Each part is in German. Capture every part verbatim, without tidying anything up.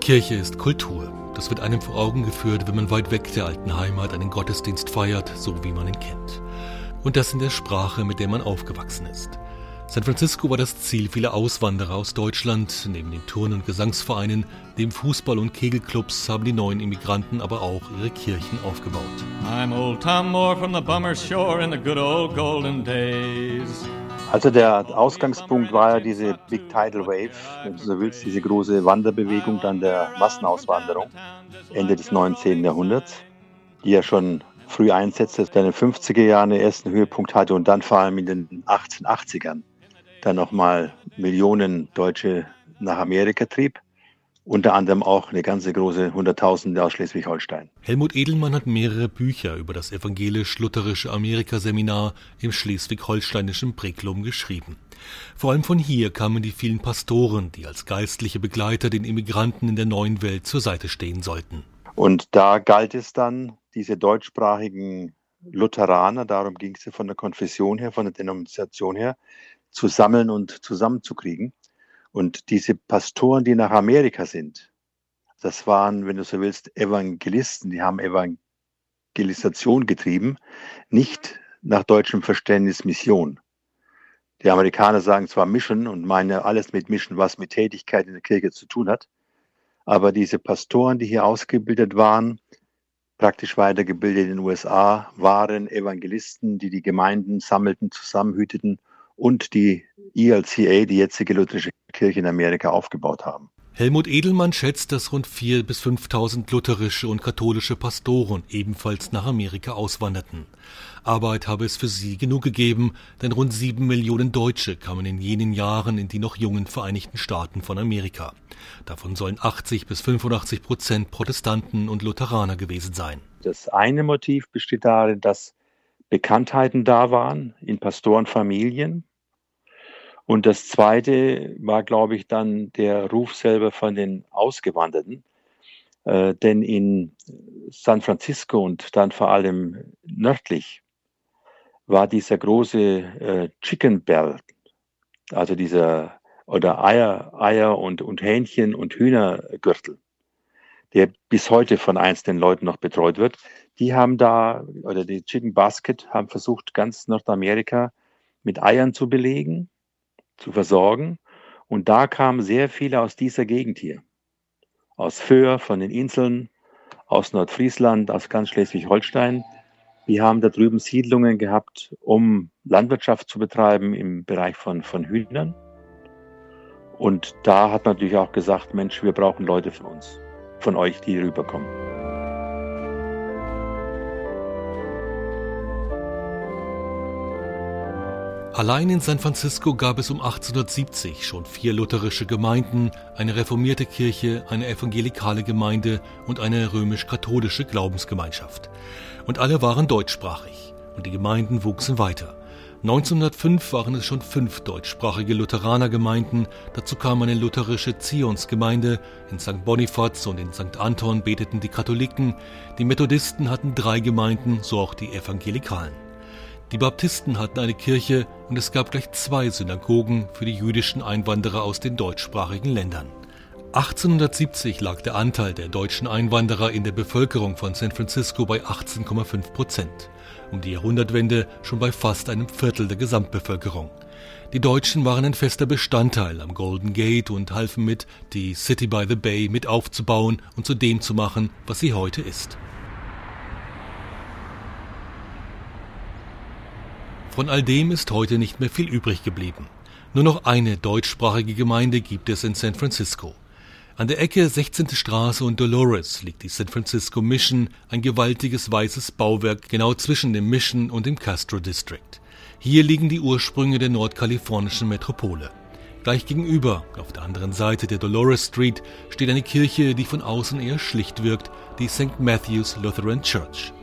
Kirche ist Kultur. Das wird einem vor Augen geführt, wenn man weit weg der alten Heimat einen Gottesdienst feiert, so wie man ihn kennt. Und das in der Sprache, mit der man aufgewachsen ist. San Francisco war das Ziel vieler Auswanderer aus Deutschland. Neben den Turn- und Gesangsvereinen, dem Fußball- und Kegelclubs haben die neuen Immigranten aber auch ihre Kirchen aufgebaut. I'm old Tom Moore from the Bummer's Shore in the good old golden days. Also der Ausgangspunkt war ja diese Big Tidal Wave, wenn du so willst, diese große Wanderbewegung dann der Massenauswanderung Ende des neunzehnten Jahrhunderts, die ja schon früh einsetzte, dann in den fünfziger Jahren den ersten Höhepunkt hatte und dann vor allem in den achtzehnhundertachtzigern dann nochmal Millionen Deutsche nach Amerika trieb. Unter anderem auch eine ganze große Hunderttausende aus Schleswig-Holstein. Helmut Edelmann hat mehrere Bücher über das evangelisch-lutherische Amerikaseminar im schleswig-holsteinischen Bricklum geschrieben. Vor allem von hier kamen die vielen Pastoren, die als geistliche Begleiter den Immigranten in der neuen Welt zur Seite stehen sollten. Und da galt es dann, diese deutschsprachigen Lutheraner, darum ging es ja von der Konfession her, von der Denomination her, zu sammeln und zusammenzukriegen. Und diese Pastoren, die nach Amerika sind, das waren, wenn du so willst, Evangelisten, die haben Evangelisation getrieben, nicht nach deutschem Verständnis Mission. Die Amerikaner sagen zwar Mission und meinen alles mit Mission, was mit Tätigkeit in der Kirche zu tun hat, aber diese Pastoren, die hier ausgebildet waren, praktisch weitergebildet in den U S A, waren Evangelisten, die die Gemeinden sammelten, zusammenhüteten und die E L C A, die jetzige lutherische Kirche in Amerika, aufgebaut haben. Helmut Edelmann schätzt, dass rund viertausend bis fünftausend lutherische und katholische Pastoren ebenfalls nach Amerika auswanderten. Arbeit habe es für sie genug gegeben, denn rund sieben Millionen Deutsche kamen in jenen Jahren in die noch jungen Vereinigten Staaten von Amerika. Davon sollen achtzig bis fünfundachtzig Prozent Protestanten und Lutheraner gewesen sein. Das eine Motiv besteht darin, dass Bekanntheiten da waren in Pastorenfamilien. Und das zweite war, glaube ich, dann der Ruf selber von den Ausgewanderten. Äh, denn in San Francisco und dann vor allem nördlich war dieser große äh, Chicken Belt, also dieser oder Eier, Eier und, und Hähnchen und Hühnergürtel, der bis heute von einzelnen Leuten noch betreut wird. Die haben da, oder die Chicken Basket haben versucht, ganz Nordamerika mit Eiern zu belegen, zu versorgen. Und da kamen sehr viele aus dieser Gegend hier. Aus Föhr, von den Inseln, aus Nordfriesland, aus ganz Schleswig-Holstein. Die haben da drüben Siedlungen gehabt, um Landwirtschaft zu betreiben im Bereich von, von Hühnern. Und da hat man natürlich auch gesagt, Mensch, wir brauchen Leute von uns, von euch, die hier rüberkommen. Allein in San Francisco gab es um achtzehnhundertsiebzig schon vier lutherische Gemeinden, eine reformierte Kirche, eine evangelikale Gemeinde und eine römisch-katholische Glaubensgemeinschaft. Und alle waren deutschsprachig und die Gemeinden wuchsen weiter. neunzehnhundertfünf waren es schon fünf deutschsprachige Lutheranergemeinden, dazu kam eine lutherische Zionsgemeinde, in Sankt Bonifaz und in Sankt Anton beteten die Katholiken, die Methodisten hatten drei Gemeinden, so auch die Evangelikalen. Die Baptisten hatten eine Kirche und es gab gleich zwei Synagogen für die jüdischen Einwanderer aus den deutschsprachigen Ländern. achtzehnhundertsiebzig lag der Anteil der deutschen Einwanderer in der Bevölkerung von San Francisco bei achtzehn Komma fünf Prozent, um die Jahrhundertwende schon bei fast einem Viertel der Gesamtbevölkerung. Die Deutschen waren ein fester Bestandteil am Golden Gate und halfen mit, die City by the Bay mit aufzubauen und zu dem zu machen, was sie heute ist. Von all dem ist heute nicht mehr viel übrig geblieben. Nur noch eine deutschsprachige Gemeinde gibt es in San Francisco. An der Ecke sechzehnte Straße und Dolores liegt die San Francisco Mission, ein gewaltiges weißes Bauwerk genau zwischen dem Mission und dem Castro District. Hier liegen die Ursprünge der nordkalifornischen Metropole. Gleich gegenüber, auf der anderen Seite der Dolores Street, steht eine Kirche, die von außen eher schlicht wirkt, die Saint Matthew's Lutheran Church.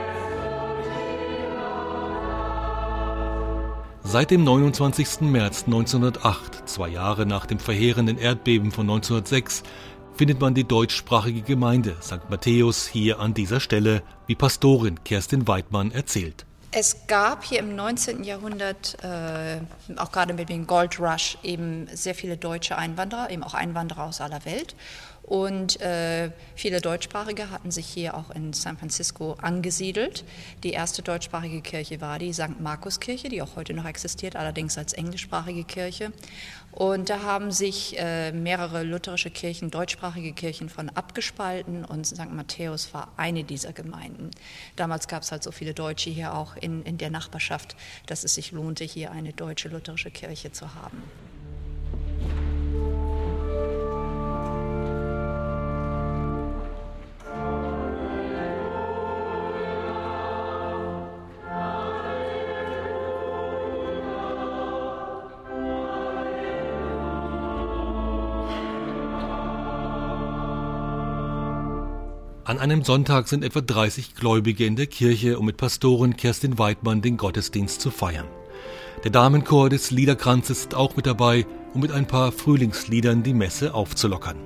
Seit dem neunundzwanzigsten März neunzehnhundertacht, zwei Jahre nach dem verheerenden Erdbeben von neunzehnhundertsechs, findet man die deutschsprachige Gemeinde Sankt Matthäus hier an dieser Stelle, wie Pastorin Kerstin Weidmann erzählt. Es gab hier im neunzehnten Jahrhundert, äh, auch gerade mit dem Gold Rush, eben sehr viele deutsche Einwanderer, eben auch Einwanderer aus aller Welt. Und äh, viele Deutschsprachige hatten sich hier auch in San Francisco angesiedelt. Die erste deutschsprachige Kirche war die Sankt Markus-Kirche, die auch heute noch existiert, allerdings als englischsprachige Kirche. Und da haben sich äh, mehrere lutherische Kirchen, deutschsprachige Kirchen von abgespalten und Sankt Matthäus war eine dieser Gemeinden. Damals gab es halt so viele Deutsche hier auch in, in der Nachbarschaft, dass es sich lohnte, hier eine deutsche lutherische Kirche zu haben. An einem Sonntag sind etwa dreißig Gläubige in der Kirche, um mit Pastorin Kerstin Weidmann den Gottesdienst zu feiern. Der Damenchor des Liederkranzes ist auch mit dabei, um mit ein paar Frühlingsliedern die Messe aufzulockern.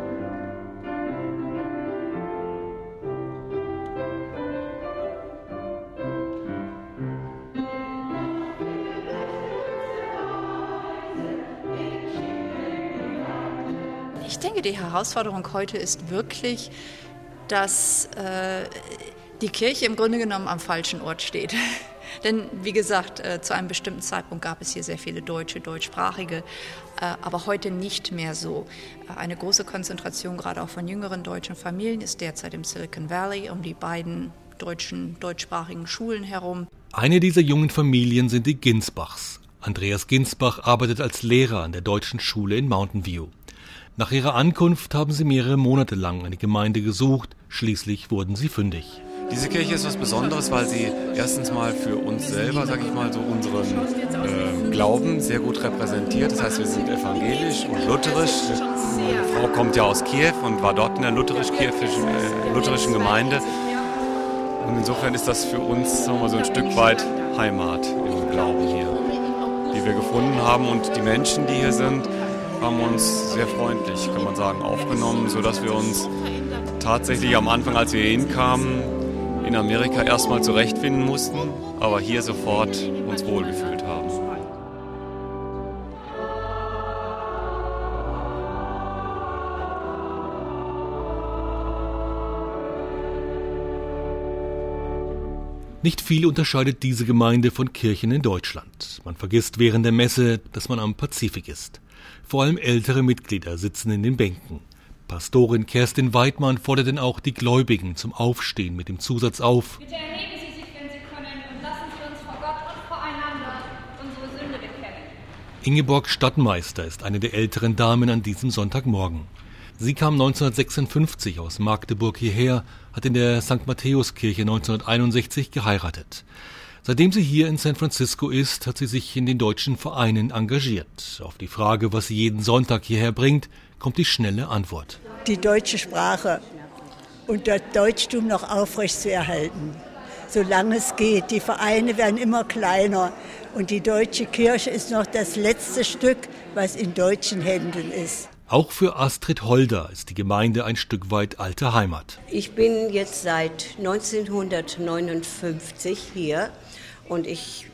Ich denke, die Herausforderung heute ist wirklich, dass äh, die Kirche im Grunde genommen am falschen Ort steht. Denn wie gesagt, äh, zu einem bestimmten Zeitpunkt gab es hier sehr viele Deutsche, Deutschsprachige, äh, aber heute nicht mehr so. Äh, eine große Konzentration gerade auch von jüngeren deutschen Familien ist derzeit im Silicon Valley um die beiden deutschen, deutschsprachigen Schulen herum. Eine dieser jungen Familien sind die Ginsbachs. Andreas Ginsbach arbeitet als Lehrer an der deutschen Schule in Mountain View. Nach ihrer Ankunft haben sie mehrere Monate lang eine Gemeinde gesucht, schließlich wurden sie fündig. Diese Kirche ist was Besonderes, weil sie erstens mal für uns selber, sag ich mal, so unseren äh, Glauben sehr gut repräsentiert. Das heißt, wir sind evangelisch und lutherisch. Meine Frau kommt ja aus Kiew und war dort in der lutherisch-kirchlichen äh, lutherischen Gemeinde. Und insofern ist das für uns, sagen wir mal, so ein Stück weit Heimat im Glauben hier, die wir gefunden haben. Und die Menschen, die hier sind, haben uns sehr freundlich, kann man sagen, aufgenommen, sodass wir uns tatsächlich am Anfang, als wir hier hinkamen, in Amerika erstmal zurechtfinden mussten, aber hier sofort uns wohlgefühlt haben. Nicht viel unterscheidet diese Gemeinde von Kirchen in Deutschland. Man vergisst während der Messe, dass man am Pazifik ist. Vor allem ältere Mitglieder sitzen in den Bänken. Pastorin Kerstin Weidmann fordert denn auch die Gläubigen zum Aufstehen mit dem Zusatz auf: Bitte erheben Sie sich, wenn Sie können, und lassen Sie uns vor Gott und voreinander unsere Sünde bekennen. Ingeborg Stadtmeister ist eine der älteren Damen an diesem Sonntagmorgen. Sie kam neunzehnhundertsechsundfünfzig aus Magdeburg hierher, hat in der Sankt Matthäus-Kirche neunzehnhunderteinundsechzig geheiratet. Seitdem sie hier in San Francisco ist, hat sie sich in den deutschen Vereinen engagiert. Auf die Frage, was sie jeden Sonntag hierher bringt, kommt die schnelle Antwort: Die deutsche Sprache und das Deutschtum noch aufrecht zu erhalten, solange es geht. Die Vereine werden immer kleiner und die deutsche Kirche ist noch das letzte Stück, was in deutschen Händen ist. Auch für Astrid Holder ist die Gemeinde ein Stück weit alte Heimat. Ich bin jetzt seit neunzehnhundertneunundfünfzig hier und ich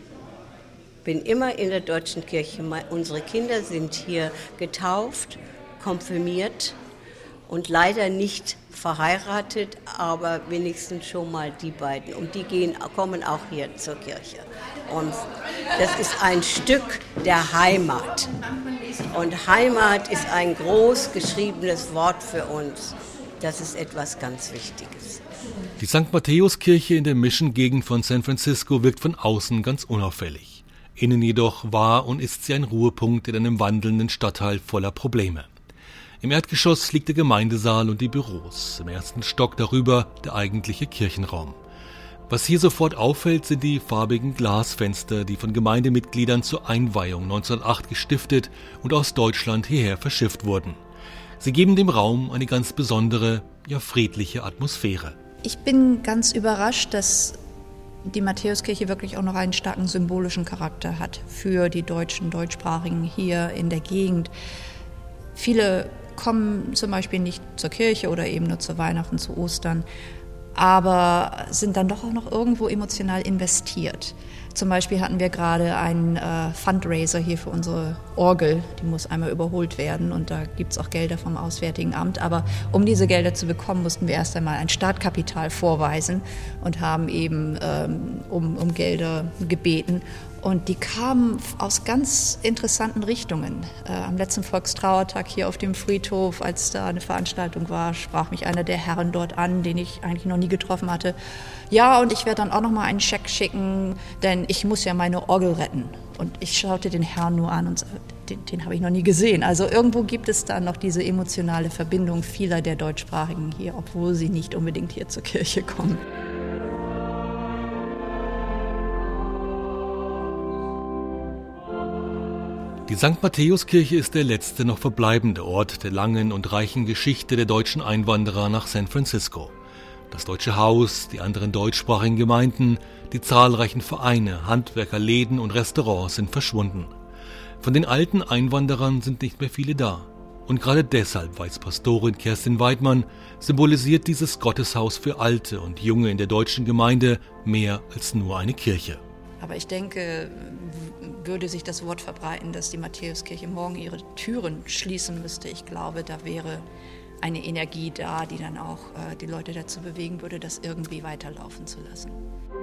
bin immer in der deutschen Kirche. Unsere Kinder sind hier getauft, konfirmiert und leider nicht verheiratet, aber wenigstens schon mal die beiden. Und die gehen, kommen auch hier zur Kirche. Und das ist ein Stück der Heimat. Und Heimat ist ein groß geschriebenes Wort für uns. Das ist etwas ganz Wichtiges. Die Sankt Matthäus-Kirche in der Mission-Gegend von San Francisco wirkt von außen ganz unauffällig. Innen jedoch war und ist sie ein Ruhepunkt in einem wandelnden Stadtteil voller Probleme. Im Erdgeschoss liegt der Gemeindesaal und die Büros, im ersten Stock darüber der eigentliche Kirchenraum. Was hier sofort auffällt, sind die farbigen Glasfenster, die von Gemeindemitgliedern zur Einweihung neunzehnhundertacht gestiftet und aus Deutschland hierher verschifft wurden. Sie geben dem Raum eine ganz besondere, ja friedliche Atmosphäre. Ich bin ganz überrascht, dass die Matthäuskirche wirklich auch noch einen starken symbolischen Charakter hat für die Deutschen, Deutschsprachigen hier in der Gegend. Viele kommen zum Beispiel nicht zur Kirche oder eben nur zu Weihnachten, zu Ostern, aber sind dann doch auch noch irgendwo emotional investiert. Zum Beispiel hatten wir gerade einen äh, Fundraiser hier für unsere Orgel. Die muss einmal überholt werden und da gibt es auch Gelder vom Auswärtigen Amt. Aber um diese Gelder zu bekommen, mussten wir erst einmal ein Startkapital vorweisen und haben eben ähm, um, um Gelder gebeten. Und die kamen aus ganz interessanten Richtungen. Äh, am letzten Volkstrauertag hier auf dem Friedhof, als da eine Veranstaltung war, sprach mich einer der Herren dort an, den ich eigentlich noch nie getroffen hatte. Ja, und ich werde dann auch noch mal einen Scheck schicken, denn ich muss ja meine Orgel retten. Und ich schaute den Herrn nur an und sagte, den, den habe ich noch nie gesehen. Also irgendwo gibt es da noch diese emotionale Verbindung vieler der Deutschsprachigen hier, obwohl sie nicht unbedingt hier zur Kirche kommen. Die Sankt Matthäuskirche ist der letzte noch verbleibende Ort der langen und reichen Geschichte der deutschen Einwanderer nach San Francisco. Das Deutsche Haus, die anderen deutschsprachigen Gemeinden, die zahlreichen Vereine, Handwerker, Läden und Restaurants sind verschwunden. Von den alten Einwanderern sind nicht mehr viele da. Und gerade deshalb, weiß Pastorin Kerstin Weidmann, symbolisiert dieses Gotteshaus für Alte und Junge in der deutschen Gemeinde mehr als nur eine Kirche. Aber ich denke, würde sich das Wort verbreiten, dass die Matthäuskirche morgen ihre Türen schließen müsste. Ich glaube, da wäre eine Energie da, die dann auch äh, die Leute dazu bewegen würde, das irgendwie weiterlaufen zu lassen.